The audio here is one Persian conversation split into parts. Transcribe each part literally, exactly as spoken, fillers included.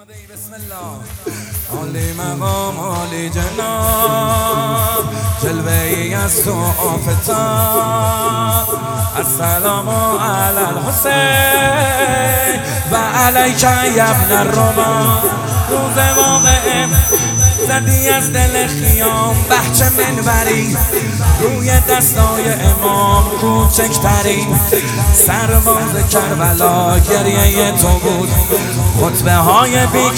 بسم الله. عالی مقام عالی جناب، جلوه ای از تو آفتاب. السلام علی الحسین و علیک یا ابن الرباب. روز واقعه زدی از دل خیام، بهچه منبری روی دستای امام کوچکترین سرباز کربلا گریه تو بود. خطبه های بی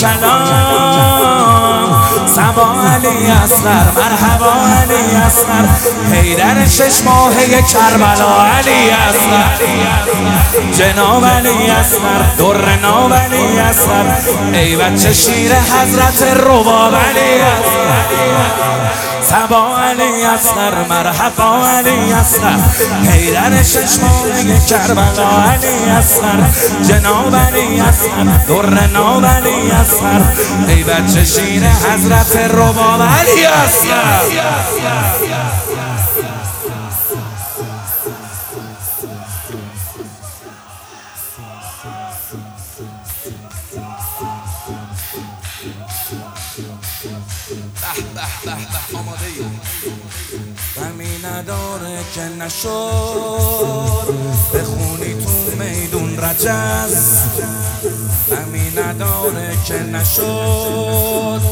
کلام، صبا علی اصغر، مرحبا علی اصغر، حیدر شش ماهه کربلا علی اصغر، جناب علی اصغر، در ناب علی اصغر، ای بچه شیر حضرت رباب علی اصغر، صبا علی اصغر، مرحبا علی اصغر، حیدر شش ماهه کربلا علی اصغر، جناب علی اصغر، در ناب علی اصغر، ای بچه شیر حضرت رباب علی اصغر. آماده ای غمی نداره که نشد بخونی تو میدون رجز، غمی نداره که نشد،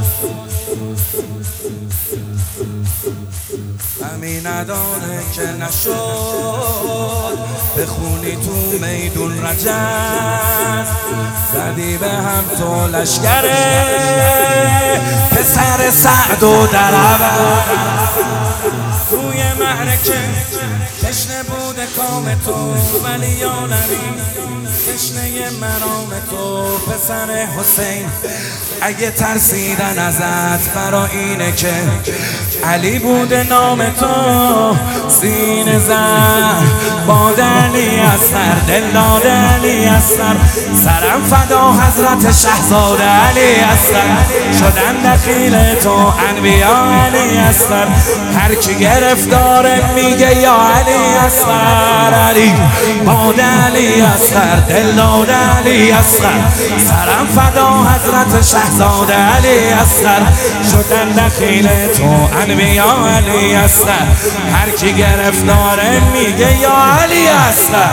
غمی نداره که نشد بخونی تو میدون رجز. زدی به هم تو لشکره پسر سعد و درعبد، توی معرکه تشنه بود کام تو ولی عالمی، تشنه مرام تو پسر حسین. اگه ترسیدن ازت برا اینه که علی بوده نام تو، سینه زن باد علی اصغر، دل داده علی اصغر، سرم فدا حضرت شهزاده علی اصغر، شدن دخیل تو انبیا علی اصغر، هر کی گرفتاره میگه یا علی اصغر، علی باد علی اصغر، دل داده علی اصغر، سرم فدا حضرت شهزاده علی اصغر، شدن دخیل تو انبیا علی اصغر، هر کی گرفتاره میگه یا علی اصغر.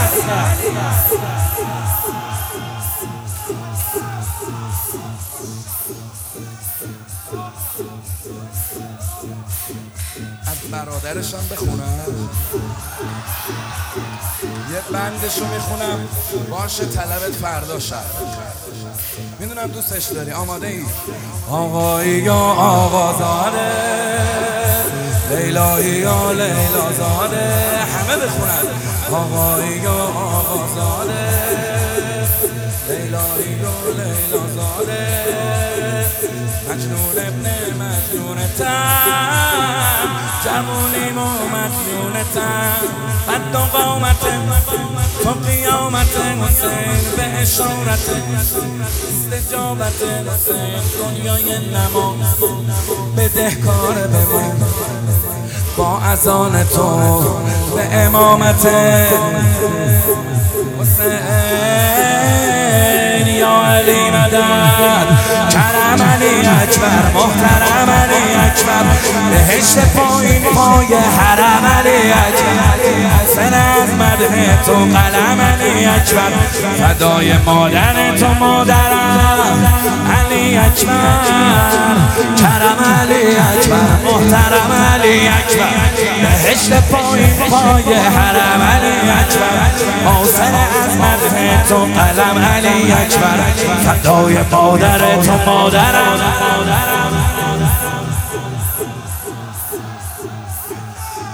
از برادرشم بخونم یه بندشو میخونم، باشه طلبت فردا شب، میدونم دوستش داری. آماده ای؟ آقایی یا آقازاده، لیلایی یا لیلا زاده، همه بخونن. آقایی یا آقازاده، لیلایی یا لیلا زاده، مجنون ابن مجنون تن، جوونیم و مجنون تن، بد و قامت تو قیامت حسین، به اشارت استجابت حسین، دنیای نما بدهکار به ما، با اذان تو به امامت حسین. یا علی مدد، کرم علی اکبر، محترم علی اکبر، بهشت پایین پای حرم علی اکبر، سر از مدح تو قلم علی اکبر، فدای مادر تو مادرم علی اکبر، کرم علی اکبر، محترم علی اکبر، بهشت پایین پای حرم علی اکبر، سر از مدح تو قلم علی اکبر، فدای مادر تو مادرم.